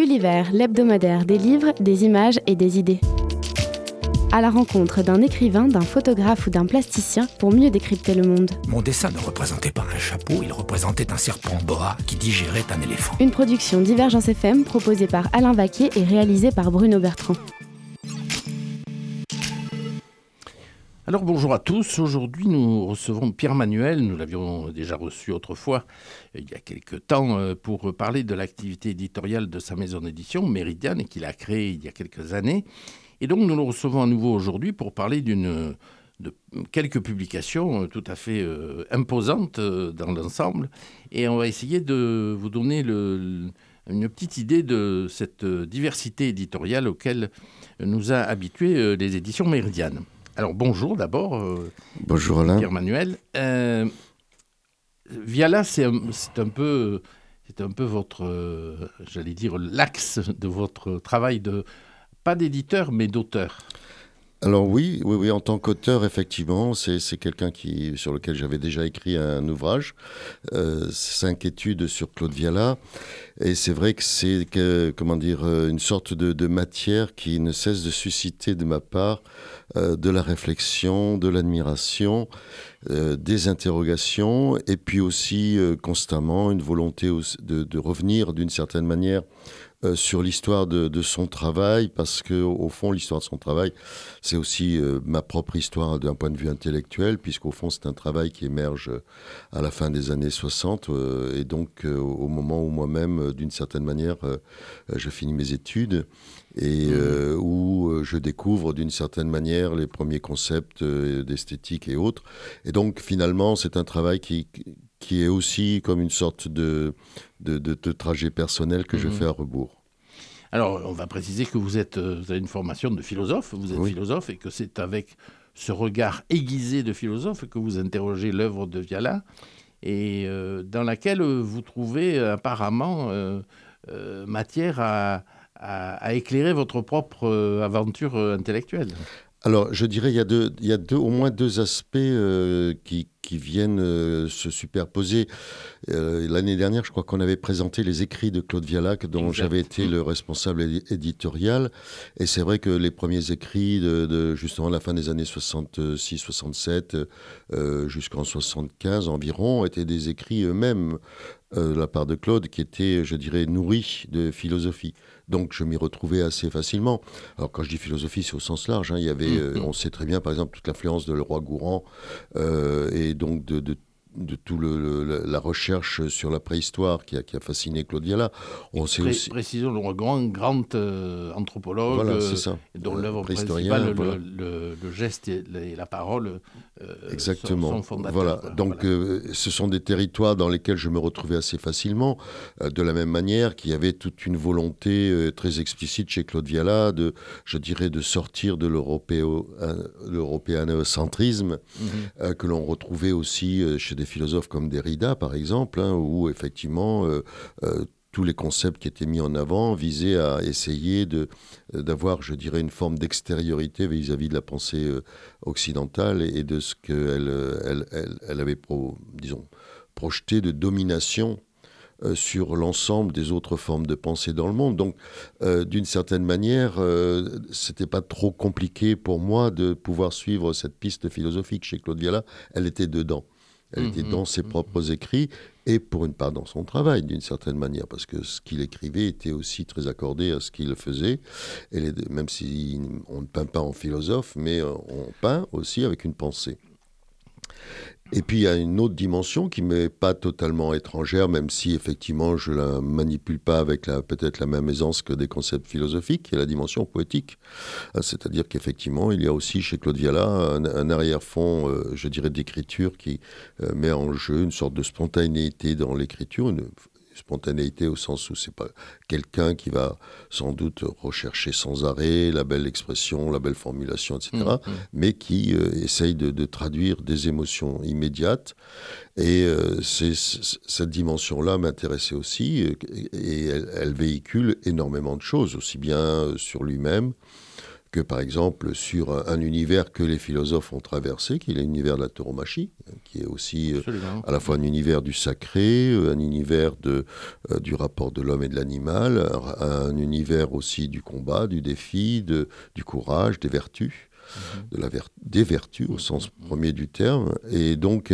L'Univers, l'hebdomadaire des livres, des images et des idées. À la rencontre d'un écrivain, d'un photographe ou d'un plasticien pour mieux décrypter le monde. Mon dessin ne représentait pas un chapeau, il représentait un serpent boa qui digérait un éléphant. Une production Divergence FM proposée par Alain Vaquet et réalisée par Bruno Bertrand. Alors bonjour à tous, aujourd'hui nous recevons Pierre Manuel, nous l'avions déjà reçu autrefois il y a quelques temps pour parler de l'activité éditoriale de sa maison d'édition Méridiane et qu'il a créée il y a quelques années. Et donc nous le recevons à nouveau aujourd'hui pour parler de quelques publications tout à fait imposantes dans l'ensemble. Et on va essayer de vous donner une petite idée de cette diversité éditoriale auquel nous a habitués les éditions Méridiane. Alors bonjour d'abord. Bonjour Alain. Pierre Manuel. Viala, c'est un peu votre, j'allais dire, l'axe de votre travail pas d'éditeur, mais d'auteur. Alors oui, en tant qu'auteur, effectivement, c'est quelqu'un sur lequel j'avais déjà écrit un ouvrage, 5 études sur Claude Viala. Et c'est vrai que c'est une sorte de matière qui ne cesse de susciter de ma part de la réflexion, de l'admiration, des interrogations, et puis aussi constamment une volonté de revenir d'une certaine manière sur l'histoire de son travail, parce qu'au fond, l'histoire de son travail, c'est aussi ma propre histoire d'un point de vue intellectuel, puisqu'au fond, c'est un travail qui émerge à la fin des années 60, et donc au moment où moi-même, d'une certaine manière, je finis mes études, et où je découvre d'une certaine manière les premiers concepts d'esthétique et autres. Et donc, finalement, c'est un travail qui est aussi comme une sorte de trajet personnel que je fais à rebours. Alors, on va préciser que vous avez une formation de philosophe, philosophe, et que c'est avec ce regard aiguisé de philosophe que vous interrogez l'œuvre de Viala, et dans laquelle vous trouvez apparemment matière à éclairer votre propre aventure intellectuelle. Alors, je dirais il y a au moins deux aspects qui viennent se superposer. L'année dernière, je crois qu'on avait présenté les écrits de Claude Viala, dont j'avais été le responsable éditorial. Et c'est vrai que les premiers écrits de justement la fin des années 66-67 jusqu'en 75 environ étaient des écrits eux-mêmes de la part de Claude qui étaient, je dirais, nourris de philosophie. Donc, je m'y retrouvais assez facilement. Alors, quand je dis philosophie, c'est au sens large. Il y avait, on sait très bien, par exemple, toute l'influence de Leroi-Gourhan et donc de tout la recherche sur la préhistoire qui a fasciné Claude Viala. On sait aussi... Précisons, Leroi-Gourhan, grand anthropologue, voilà, c'est ça. Dont l'œuvre principale, voilà. le geste et la parole exactement. Sont fondateurs. Voilà. Donc, ce sont des territoires dans lesquels je me retrouvais assez facilement, de la même manière qu'il y avait toute une volonté très explicite chez Claude Viala de sortir de l'européanocentrisme que l'on retrouvait aussi chez des philosophes comme Derrida, par exemple, où effectivement tous les concepts qui étaient mis en avant visaient à essayer d'avoir, je dirais, une forme d'extériorité vis-à-vis de la pensée occidentale et de ce qu'elle elle avait projeté de domination sur l'ensemble des autres formes de pensée dans le monde. Donc, d'une certaine manière, c'était pas trop compliqué pour moi de pouvoir suivre cette piste philosophique chez Claude Viala. Elle était dedans. Elle était dans ses propres écrits et pour une part dans son travail, d'une certaine manière, parce que ce qu'il écrivait était aussi très accordé à ce qu'il faisait. Et même si on ne peint pas en philosophe, mais on peint aussi avec une pensée. Et puis il y a une autre dimension qui m'est pas totalement étrangère, même si effectivement je la manipule pas avec peut-être la même aisance que des concepts philosophiques, qui est la dimension poétique. C'est-à-dire qu'effectivement il y a aussi chez Claude Viala un arrière-fond, je dirais, d'écriture qui met en jeu une sorte de spontanéité dans l'écriture, une spontanéité au sens où c'est pas quelqu'un qui va sans doute rechercher sans arrêt la belle expression, la belle formulation, etc., mais qui essaye de traduire des émotions immédiates. Et cette dimension-là m'intéressait aussi, et elle véhicule énormément de choses, aussi bien sur lui-même que, par exemple, sur un univers que les philosophes ont traversé, qui est l'univers de la tauromachie, qui est aussi à la fois un univers du sacré, un univers du rapport de l'homme et de l'animal, un univers aussi du combat, du défi, du courage, des vertus. Des vertus au sens premier du terme. Et donc,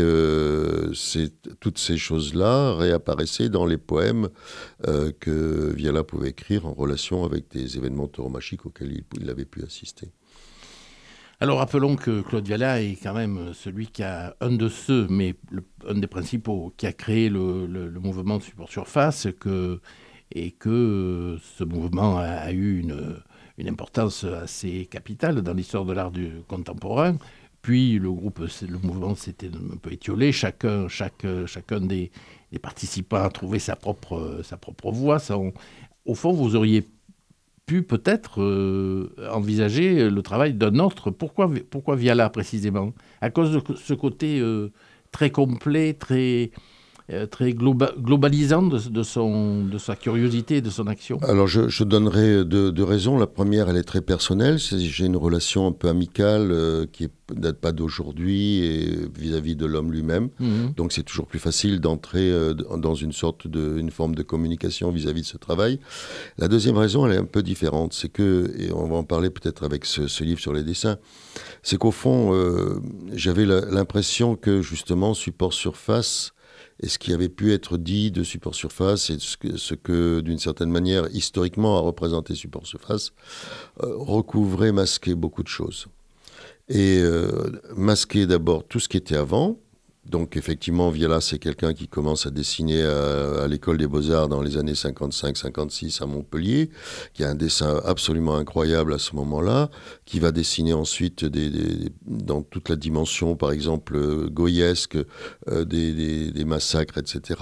toutes ces choses-là réapparaissaient dans les poèmes que Viala pouvait écrire en relation avec des événements tauromachiques auxquels il avait pu assister. Alors rappelons que Claude Viala est quand même celui qui a un des principaux, qui a créé le mouvement de support-surface, et que ce mouvement a eu une importance assez capitale dans l'histoire de l'art contemporain. Puis le mouvement s'était un peu étiolé. Chacun des participants a trouvé sa propre voie. Au fond, vous auriez pu peut-être envisager le travail d'un autre. Pourquoi Viala précisément ? À cause de ce côté très complet, très globalisant de sa curiosité et de son action. Alors je donnerai deux raisons. La première, elle est très personnelle. J'ai une relation un peu amicale qui ne date pas d'aujourd'hui et vis-à-vis de l'homme lui-même. Donc c'est toujours plus facile d'entrer dans une forme de communication vis-à-vis de ce travail. La deuxième raison, elle est un peu différente. C'est que, et on va en parler peut-être avec ce livre sur les dessins, c'est qu'au fond, j'avais l'impression que justement, support surface, et ce qui avait pu être dit de support surface et ce que, d'une certaine manière, historiquement, a représenté support surface, recouvrait, masquait beaucoup de choses. Et masquait d'abord tout ce qui était avant. Donc, effectivement, Viala, c'est quelqu'un qui commence à dessiner à l'École des Beaux-Arts dans les années 55-56 à Montpellier, qui a un dessin absolument incroyable à ce moment-là, qui va dessiner ensuite dans toute la dimension, par exemple, goyesque, des massacres, etc.,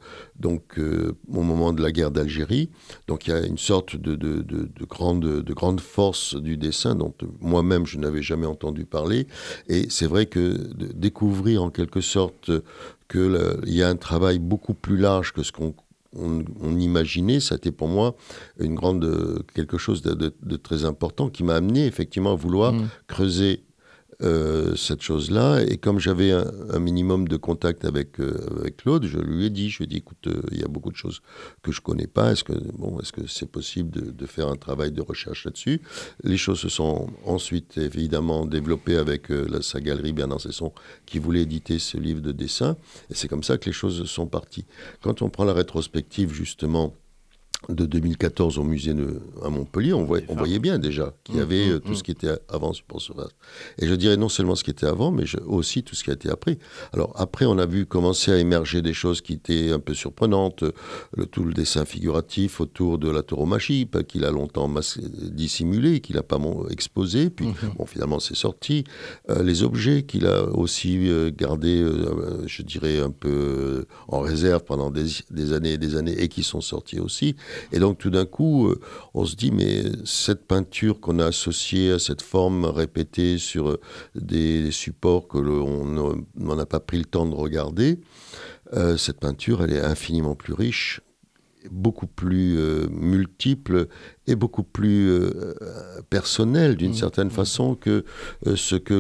au moment de la guerre d'Algérie. Donc, il y a une sorte de grande force du dessin dont moi-même, je n'avais jamais entendu parler. Et c'est vrai que découvrir en quelque sorte qu'il y a un travail beaucoup plus large que ce qu'on imaginait, ça a été pour moi quelque chose de très important qui m'a amené effectivement à vouloir creuser cette chose-là. Et comme j'avais un minimum de contact avec Claude, je lui ai dit, écoute, il y a beaucoup de choses que je connais pas. Est-ce que c'est possible de faire un travail de recherche là-dessus ? Les choses se sont ensuite évidemment développées avec sa galerie Bernard Cesson qui voulait éditer ce livre de dessin. Et c'est comme ça que les choses sont parties. Quand on prend la rétrospective justement de 2014 au musée à Montpellier, on voyait bien déjà qu'il y avait tout ce qui était avant support surface. Et je dirais non seulement ce qui était avant, mais aussi tout ce qui a été après. Alors après, on a vu commencer à émerger des choses qui étaient un peu surprenantes. Tout le dessin figuratif autour de la tauromachie, qu'il a longtemps dissimulé, qu'il n'a pas exposé. Puis finalement, c'est sorti. Les objets qu'il a aussi gardés, je dirais, un peu en réserve pendant des années et des années, et qui sont sortis aussi. Et donc tout d'un coup, on se dit, mais cette peinture qu'on a associée à cette forme répétée sur des supports que l'on n'a pas pris le temps de regarder, cette peinture, elle est infiniment plus riche, beaucoup plus multiple et beaucoup plus personnel d'une certaine façon que ce que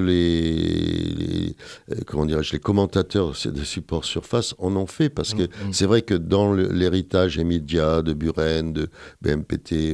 les commentateurs de support surface en ont fait, parce que c'est vrai que dans l'héritage immédiat de Buren, de BMPT,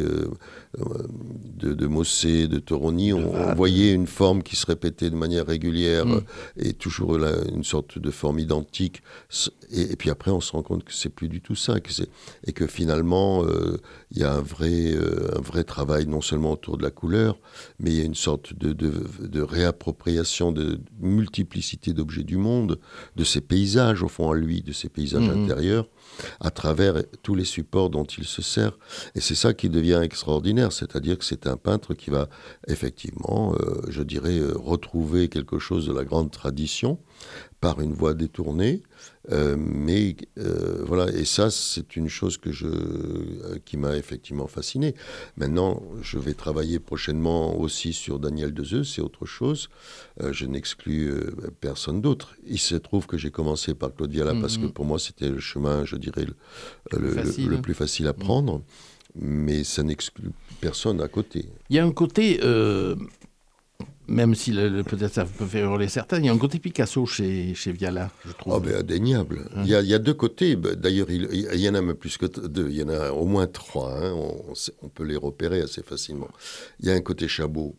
de Mossé, de Toroni, on voyait une forme qui se répétait de manière régulière et toujours une sorte de forme identique, et puis après on se rend compte que c'est plus du tout ça, et que finalement il y a un vrai travail non seulement autour de la couleur, mais il y a une sorte de réappropriation, de multiplicité d'objets du monde, de ses paysages au fond à lui, de ses paysages intérieurs, à travers tous les supports dont il se sert. Et c'est ça qui devient extraordinaire, c'est-à-dire que c'est un peintre qui va effectivement, je dirais, retrouver quelque chose de la grande tradition par une voie détournée, voilà, et ça c'est une chose qui m'a effectivement fasciné. Maintenant, je vais travailler prochainement aussi sur Daniel Dezeux, c'est autre chose, je n'exclus personne d'autre. Il se trouve que j'ai commencé par Claude Viala parce que pour moi c'était le chemin, je dirais, le plus facile à prendre. mais ça n'exclut personne à côté. Il y a un côté, même si peut-être ça peut faire hurler certains, il y a un côté Picasso chez Viala, je trouve. Oh, ben, indéniable. Il y a 2 côtés. D'ailleurs, il y en a même plus que 2. Il y en a au moins 3. Hein. On peut les repérer assez facilement. Il y a un côté Chabot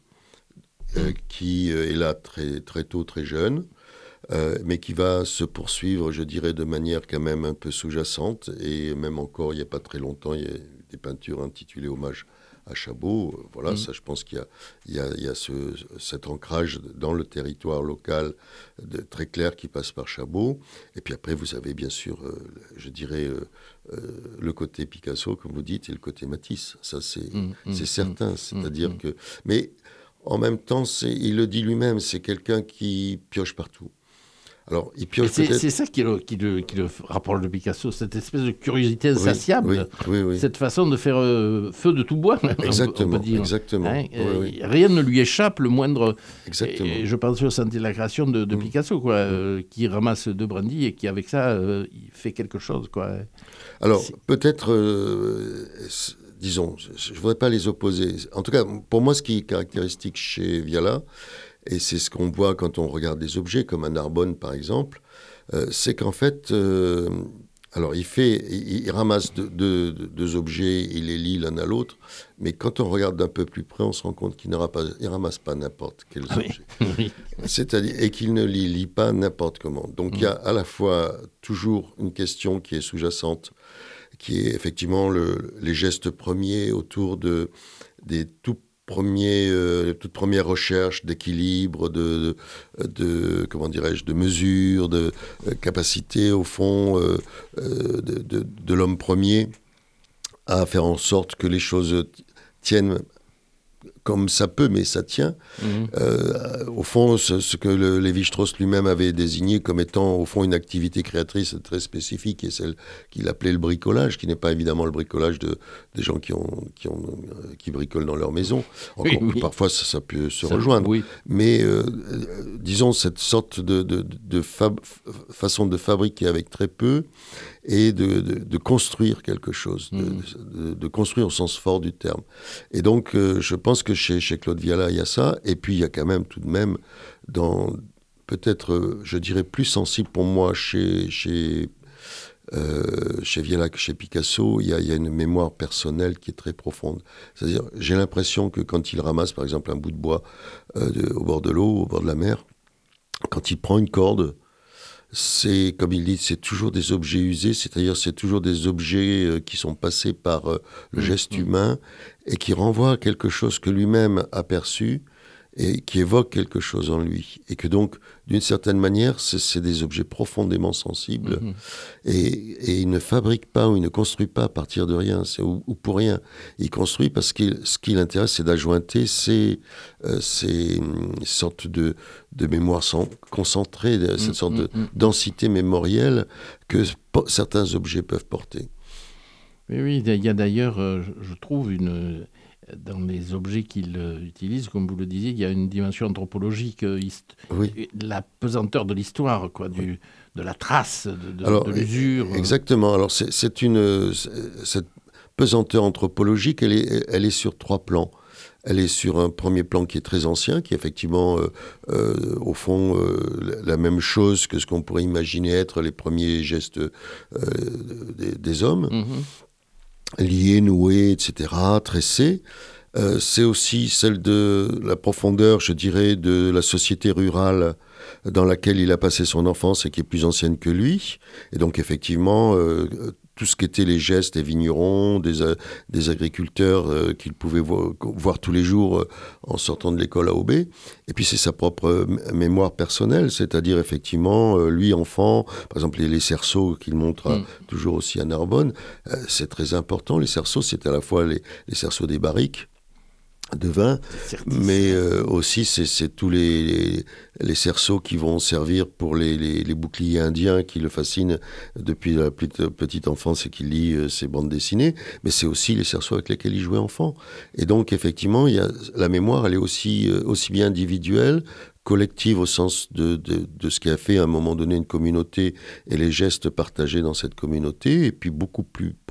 qui est là très, très tôt, très jeune. Mais qui va se poursuivre, je dirais, de manière quand même un peu sous-jacente. Et même encore, il n'y a pas très longtemps, il y a des peintures intitulées Hommage à Chabot. Voilà, ça, je pense qu'il y a cet ancrage dans le territoire local très clair qui passe par Chabot. Et puis après, vous avez bien sûr, je dirais, le côté Picasso, comme vous dites, et le côté Matisse. Ça, c'est certain. C'est-à-dire que... Mais en même temps, il le dit lui-même, c'est quelqu'un qui pioche partout. Alors, il pioche c'est ça qui le rapproche de Picasso, cette espèce de curiosité insatiable, oui. cette façon de faire feu de tout bois. Exactement, on peut dire. Exactement. Hein, rien ne lui échappe, le moindre... Exactement. Et je pense au Sentier de la Création de Picasso, quoi, qui ramasse 2 brindilles et qui, avec ça, il fait quelque chose, quoi. Alors, peut-être... disons, je ne voudrais pas les opposer. En tout cas, pour moi, ce qui est caractéristique chez Viala, et c'est ce qu'on voit quand on regarde des objets, comme un Narbonne par exemple, c'est qu'en fait, alors il ramasse 2 objets, il les lie l'un à l'autre, mais quand on regarde d'un peu plus près, on se rend compte qu'il ne ramasse pas n'importe quels objets. Oui. C'est-à-dire, et qu'il ne les lie pas n'importe comment. Donc il y a à la fois toujours une question qui est sous-jacente, qui est effectivement les gestes premiers autour des toutes premières recherches d'équilibre, comment dirais-je, de mesure, de capacité au fond de l'homme premier à faire en sorte que les choses tiennent comme ça peut, mais ça tient. Au fond, ce que Lévi-Strauss lui-même avait désigné comme étant, au fond, une activité créatrice très spécifique, et celle qu'il appelait le bricolage, qui n'est pas évidemment le bricolage des gens qui bricolent dans leur maison. Encore que parfois, ça peut se rejoindre. Oui. Mais, disons, cette sorte de façon de fabriquer avec très peu, et de construire quelque chose, de construire au sens fort du terme. Et donc, je pense que chez Claude Viala, il y a ça. Et puis, il y a quand même, tout de même, peut-être, je dirais, plus sensible pour moi chez Viala que chez Picasso, il y a une mémoire personnelle qui est très profonde. C'est-à-dire, j'ai l'impression que quand il ramasse, par exemple, un bout de bois au bord de l'eau, au bord de la mer, quand il prend une corde, c'est, comme il dit, c'est toujours des objets usés, c'est-à-dire c'est toujours des objets qui sont passés par le geste humain et qui renvoient à quelque chose que lui-même a perçu et qui évoque quelque chose en lui. Et que donc, d'une certaine manière, c'est des objets profondément sensibles. Et il ne fabrique pas ou il ne construit pas à partir de rien, ou pour rien. Il construit parce que ce qui l'intéresse, c'est d'ajointer ces sortes de mémoire concentrée, cette sorte de densité mémorielle que certains objets peuvent porter. Oui, il y a d'ailleurs, je trouve, dans les objets qu'il utilise, comme vous le disiez, il y a une dimension anthropologique, la pesanteur de l'histoire, quoi, de la trace, de l'usure. Exactement. Alors, cette pesanteur anthropologique, elle est sur 3 plans. Elle est sur un premier plan qui est très ancien, qui est effectivement, au fond, la même chose que ce qu'on pourrait imaginer être les premiers gestes des hommes. Liés, noués, etc., tressés. C'est aussi celle de la profondeur, je dirais, de la société rurale dans laquelle il a passé son enfance et qui est plus ancienne que lui. Et donc, effectivement, tout ce qu'étaient les gestes des vignerons, des agriculteurs qu'il pouvait voir tous les jours en sortant de l'école à Aubé. Et puis c'est sa propre mémoire personnelle, c'est-à-dire effectivement, lui enfant, par exemple les cerceaux qu'il montre toujours aussi à Narbonne, c'est très important. Les cerceaux, c'est à la fois les cerceaux des barriques de vin, mais aussi c'est tous les cerceaux qui vont servir pour les boucliers indiens qui le fascinent depuis la petite enfance et qui lit ses bandes dessinées, mais c'est aussi les cerceaux avec lesquels il jouait enfant. Et donc effectivement, la mémoire, elle est aussi bien individuelle, collective au sens de ce qui a fait à un moment donné une communauté et les gestes partagés dans cette communauté, et puis beaucoup plus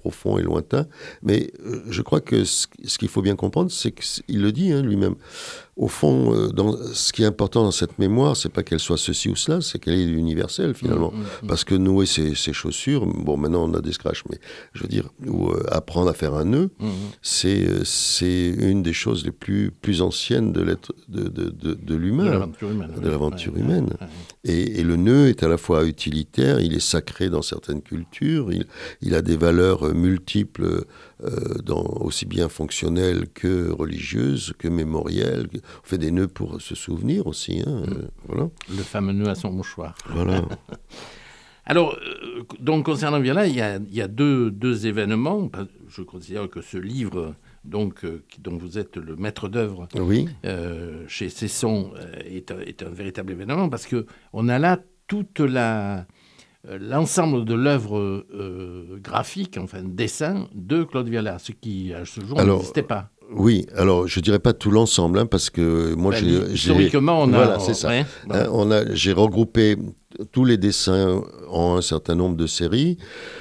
profond et lointain. Mais je crois que ce qu'il faut bien comprendre, c'est qu'il le dit lui-même. Au fond, ce qui est important dans cette mémoire, c'est pas qu'elle soit ceci ou cela, c'est qu'elle est universelle finalement. Parce que nouer ses chaussures, bon, maintenant on a des scratchs, mais je veux dire, ou apprendre à faire un nœud, c'est une des choses les plus anciennes de l'humain, de l'aventure humaine. Et le nœud est à la fois utilitaire, il est sacré dans certaines cultures, il a des valeurs multiples, aussi bien fonctionnelles que religieuses, que mémorielles. On fait des nœuds pour se souvenir aussi. Voilà. Le fameux nœud à son mouchoir. Voilà. Alors, donc concernant Viala, il y a deux événements. Je considère que ce livre, dont vous êtes le maître d'œuvre, oui. Chez Cesson, est un véritable événement, parce qu'on a là toute l'ensemble de l'œuvre graphique, enfin dessin, de Claude Viala, ce qui, à ce jour, n'existait pas. Oui, alors je dirais pas tout l'ensemble, parce que moi historiquement, on a... Voilà, c'est ça. Ouais, voilà. J'ai regroupé tous les dessins en un certain nombre de séries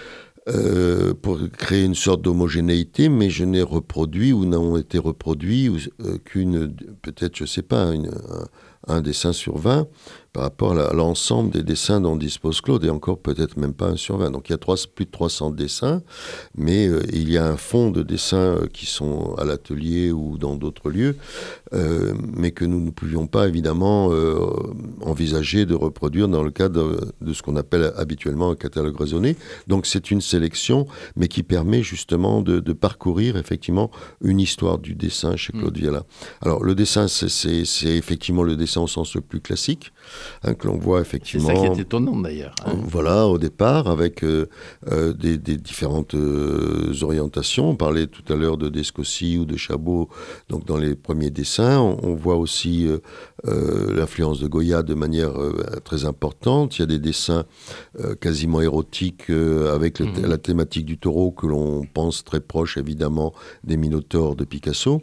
pour créer une sorte d'homogénéité, mais je n'ai reproduit ou n'ont été reproduits peut-être, je sais pas, un dessin sur 20 par rapport à l'ensemble des dessins dont dispose Claude, et encore peut-être même pas 1 sur 20. Donc il y a plus de 300 dessins, mais il y a un fond de dessins qui sont à l'atelier ou dans d'autres lieux, mais que nous ne pouvions pas évidemment envisager de reproduire dans le cadre de ce qu'on appelle habituellement un catalogue raisonné. Donc c'est une sélection, mais qui permet justement de parcourir effectivement une histoire du dessin chez Claude Viala. Alors le dessin, c'est effectivement le dessin au sens le plus classique, que l'on voit effectivement... C'est ça qui est étonnant d'ailleurs. Voilà, au départ, avec des différentes orientations. On parlait tout à l'heure de Descossi ou de Chabot, donc dans les premiers dessins. On voit aussi l'influence de Goya de manière très importante. Il y a des dessins quasiment érotiques avec la thématique du taureau, que l'on pense très proche évidemment des Minotaures de Picasso.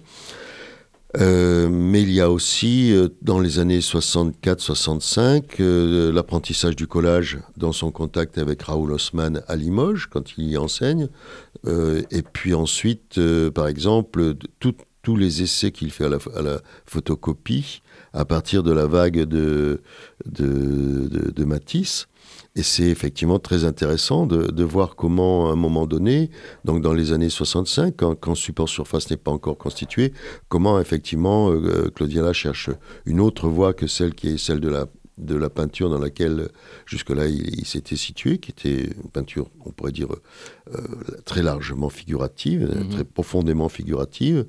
Mais il y a aussi, dans les années 64-65, l'apprentissage du collage dans son contact avec Raoul Haussmann à Limoges, quand il y enseigne. Et puis ensuite, par exemple, tous les essais qu'il fait à la photocopie, à partir de la vague de Matisse. Et c'est effectivement très intéressant de voir comment, à un moment donné, donc dans les années 65, quand Support Surface n'est pas encore constitué, comment effectivement Claude Viala cherche une autre voie que celle qui est celle de la peinture dans laquelle jusque-là il s'était situé, qui était une peinture, on pourrait dire, très largement figurative, très profondément figurative.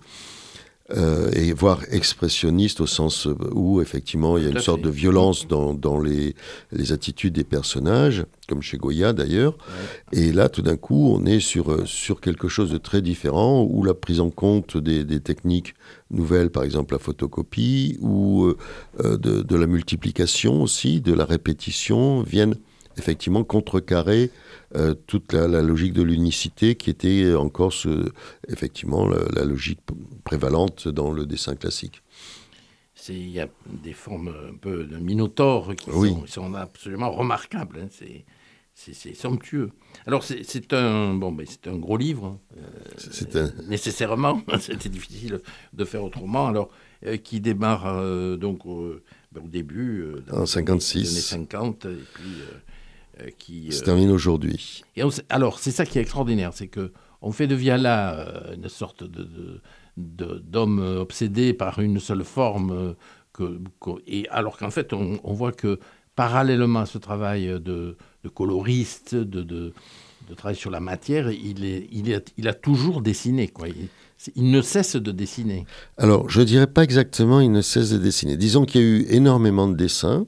Et voire expressionniste au sens où effectivement il y a une sorte de violence dans les attitudes des personnages, comme chez Goya d'ailleurs. Ouais. Et là tout d'un coup on est sur quelque chose de très différent, où la prise en compte des techniques nouvelles, par exemple la photocopie, ou de la multiplication aussi, de la répétition, viennent effectivement contrecarrer toute la logique de l'unicité qui était encore effectivement la logique prévalente dans le dessin classique. Il y a des formes un peu de Minotaure qui sont absolument remarquables. Hein. C'est somptueux. Alors c'est un gros livre. Nécessairement, c'était difficile de faire autrement. Alors qui démarre donc au début en 56. Les années 50 et puis qui se termine aujourd'hui. Et alors c'est ça qui est extraordinaire, c'est que on fait de Viala une sorte d'homme obsédé par une seule forme, et alors qu'en fait on voit que parallèlement à ce travail de coloriste, de travail sur la matière, il a toujours dessiné, quoi. Il ne cesse de dessiner. Alors je dirais pas exactement il ne cesse de dessiner. Disons qu'il y a eu énormément de dessins,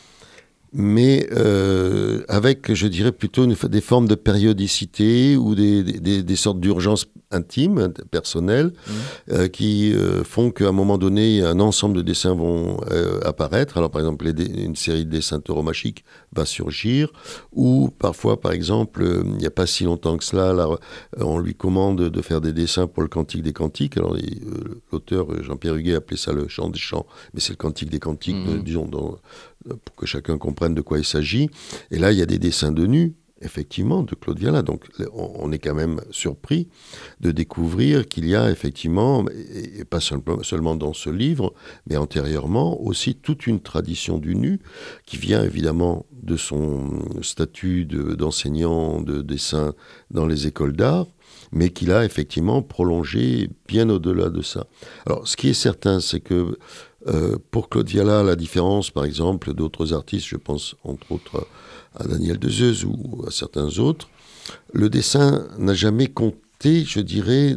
mais avec, je dirais, plutôt des formes de périodicité ou des sortes d'urgences intimes, personnelles, qui font qu'à un moment donné, un ensemble de dessins vont apparaître. Alors, par exemple, une série de dessins tauromachiques va surgir, ou parfois, par exemple, il n'y a pas si longtemps que cela, là, on lui commande de faire des dessins pour le Cantique des Cantiques. Alors, l'auteur Jean-Pierre Huguet appelait ça le Chant des Chants, mais c'est le Cantique des Cantiques, disons, pour que chacun comprenne de quoi il s'agit. Et là, il y a des dessins de nus, effectivement, de Claude Viala. Donc, on est quand même surpris de découvrir qu'il y a effectivement, et pas seulement dans ce livre, mais antérieurement, aussi toute une tradition du nu qui vient évidemment de son statut d'enseignant de dessin dans les écoles d'art, mais qu'il a effectivement prolongé bien au-delà de ça. Alors, ce qui est certain, c'est que pour Claude Viala, la différence, par exemple, d'autres artistes, je pense entre autres à Daniel Dezeuze ou à certains autres, le dessin n'a jamais compté, je dirais,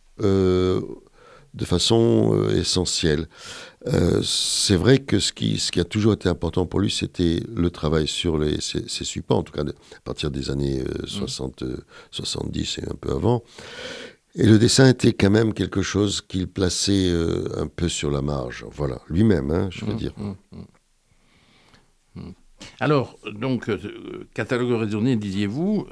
de façon essentielle. C'est vrai que ce qui a toujours été important pour lui, c'était le travail sur ces supports, en tout cas à partir des années 60, 70 et un peu avant. Et le dessin était quand même quelque chose qu'il plaçait un peu sur la marge. Voilà, lui-même, je veux dire. Alors, donc, catalogue raisonné, disiez-vous,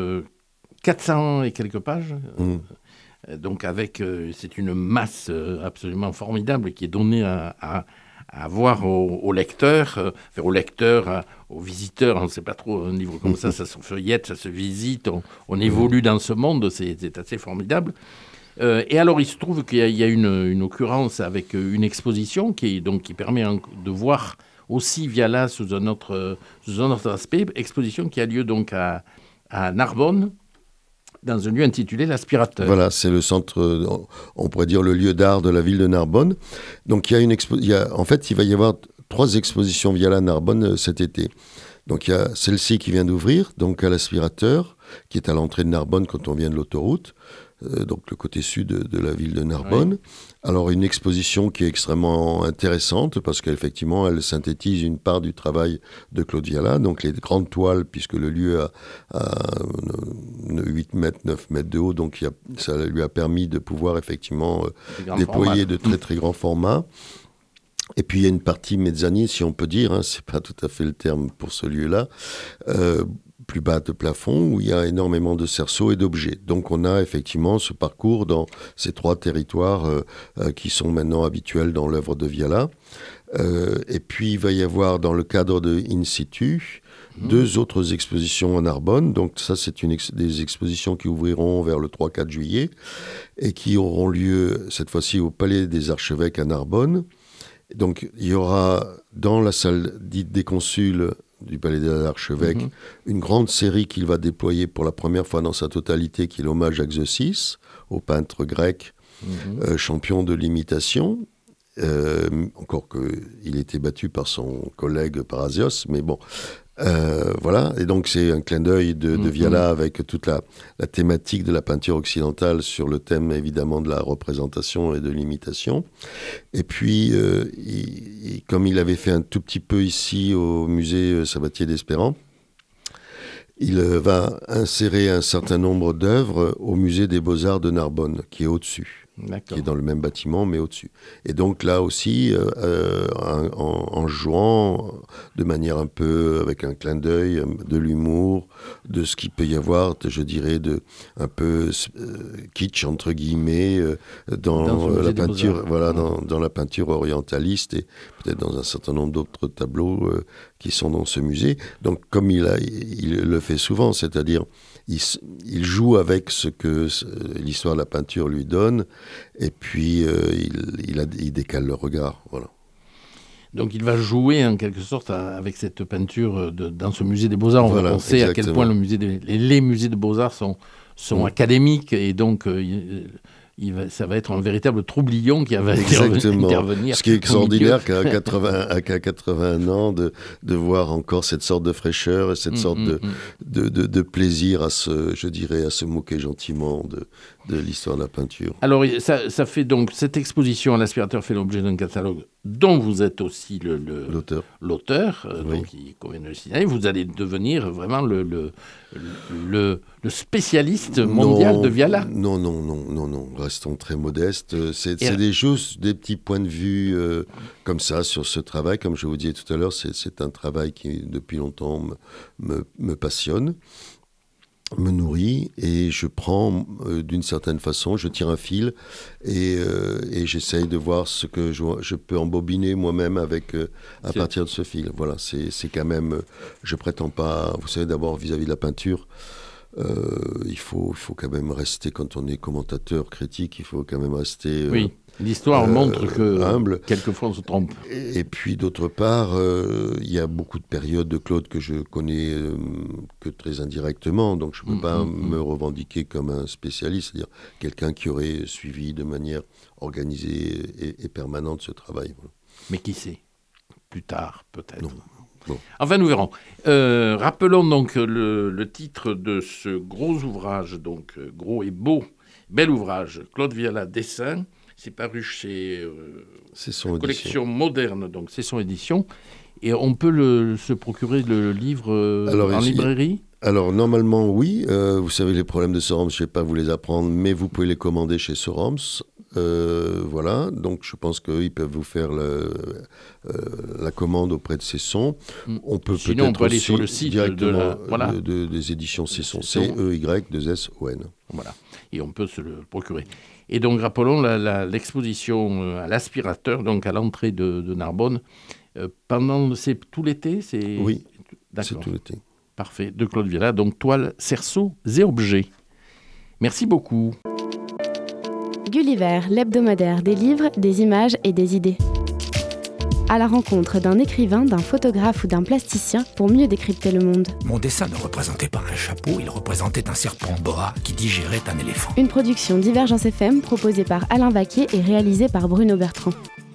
400 et quelques pages. Donc, c'est une masse absolument formidable qui est donnée à voir aux lecteurs, aux visiteurs. On ne sait pas trop, un livre comme ça se feuillette, ça se visite, on évolue dans ce monde, c'est assez formidable. Et alors, il se trouve qu'il y a une occurrence avec une exposition qui permet de voir aussi Viala sous un autre aspect, exposition qui a lieu donc à Narbonne, dans un lieu intitulé l'Aspirateur. Voilà, c'est le centre, on pourrait dire le lieu d'art de la ville de Narbonne. Donc en fait, il va y avoir 3 expositions Viala à Narbonne cet été. Donc il y a celle-ci qui vient d'ouvrir, donc à l'Aspirateur, qui est à l'entrée de Narbonne quand on vient de l'autoroute. Donc le côté sud de la ville de Narbonne. Oui. Alors une exposition qui est extrêmement intéressante parce qu'effectivement elle synthétise une part du travail de Claude Viala, donc les grandes toiles, puisque le lieu a 8 mètres, 9 mètres de haut, donc ça lui a permis de pouvoir effectivement déployer de très très grands formats. Et puis il y a une partie mezzanine, si on peut dire, c'est pas tout à fait le terme pour ce lieu-là, plus bas de plafond, où il y a énormément de cerceaux et d'objets. Donc on a effectivement ce parcours dans ces 3 territoires qui sont maintenant habituels dans l'œuvre de Viala. Et puis il va y avoir, dans le cadre de In Situ, 2 autres expositions à Narbonne. Donc ça, c'est des expositions qui ouvriront vers le 3-4 juillet et qui auront lieu cette fois-ci au Palais des Archevêques à Narbonne. Donc il y aura dans la salle dite des Consuls du Palais des Archevêques, une grande série qu'il va déployer pour la première fois dans sa totalité, qui est l'hommage à Xeusis, au peintre grec, champion de l'imitation, encore qu'il était battu par son collègue Parasios, mais bon, voilà. Et donc c'est un clin d'œil de Viala avec toute la thématique de la peinture occidentale sur le thème évidemment de la représentation et de l'imitation. Et puis comme il avait fait un tout petit peu ici au musée Sabatier d'Espérance, il va insérer un certain nombre d'œuvres au musée des Beaux-Arts de Narbonne, qui est au-dessus. Qui est dans le même bâtiment, mais au-dessus. Et donc là aussi, en jouant de manière un peu avec un clin d'œil, de l'humour, de ce qu'il peut y avoir, je dirais, un peu kitsch, entre guillemets, dans la peinture, dans la peinture orientaliste et peut-être dans un certain nombre d'autres tableaux qui sont dans ce musée. Donc comme il le fait souvent, c'est-à-dire il joue avec ce que l'histoire de la peinture lui donne, et puis il décale le regard. Voilà. Donc il va jouer en quelque sorte avec cette peinture dans ce musée des Beaux-Arts. On sait à quel point les musées des Beaux-Arts sont académiques, et donc ça va être un véritable troublion qui va intervenir. Ce qui est extraordinaire qu'à 80 ans, de voir encore cette sorte de fraîcheur et cette sorte de plaisir à se moquer gentiment de l'histoire de la peinture. Alors, ça fait donc, cette exposition à l'Aspirateur fait l'objet d'un catalogue dont vous êtes aussi l'auteur, oui. Donc il convient de le signaler. Vous allez devenir vraiment le spécialiste mondial de Viala. Non, restons très modestes. C'est des petits points de vue comme ça sur ce travail. Comme je vous disais tout à l'heure, c'est un travail qui depuis longtemps me passionne. me nourrit et je prends d'une certaine façon, je tire un fil et j'essaye de voir ce que je peux embobiner moi-même à partir de ce fil. Voilà, c'est quand même, je prétends pas, vous savez, d'abord vis-à-vis de la peinture, il faut quand même rester, quand on est commentateur, critique, il faut quand même rester... oui. L'histoire montre que humble. Quelquefois on se trompe. Et puis d'autre part, il y a beaucoup de périodes de Claude que je connais que très indirectement, donc je ne peux pas me revendiquer comme un spécialiste, c'est-à-dire quelqu'un qui aurait suivi de manière organisée et permanente ce travail. Voilà. Mais qui sait ? Plus tard, peut-être. Non. Enfin, nous verrons. Rappelons donc le titre de ce gros ouvrage, donc gros et beau, bel ouvrage, Claude Viala, Dessin. C'est paru chez Collection Moderne, donc c'est son édition. Et on peut se procurer le livre en librairie ? Alors, normalement, oui. Vous savez, les problèmes de Soroms, je ne vais pas vous les apprendre, mais vous pouvez les commander chez Soroms. Voilà, donc je pense qu'ils peuvent vous faire la commande auprès de Cesson. On peut Sinon, peut-être on peut aller aussi sur le site directement des éditions Cesson, CEY2SON. Voilà, et on peut se le procurer. Et donc, rappelons l'exposition à l'aspirateur, donc à l'entrée de Narbonne, c'est tout l'été, Oui, d'accord. C'est tout l'été. Parfait, de Claude Viala, donc toile, cerceaux et objets. Merci beaucoup. Gulliver, l'hebdomadaire des livres, des images et des idées. À la rencontre d'un écrivain, d'un photographe ou d'un plasticien pour mieux décrypter le monde. Mon dessin ne représentait pas un chapeau, il représentait un serpent boa qui digérait un éléphant. Une production Divergence FM proposée par Alain Vaquet et réalisée par Bruno Bertrand.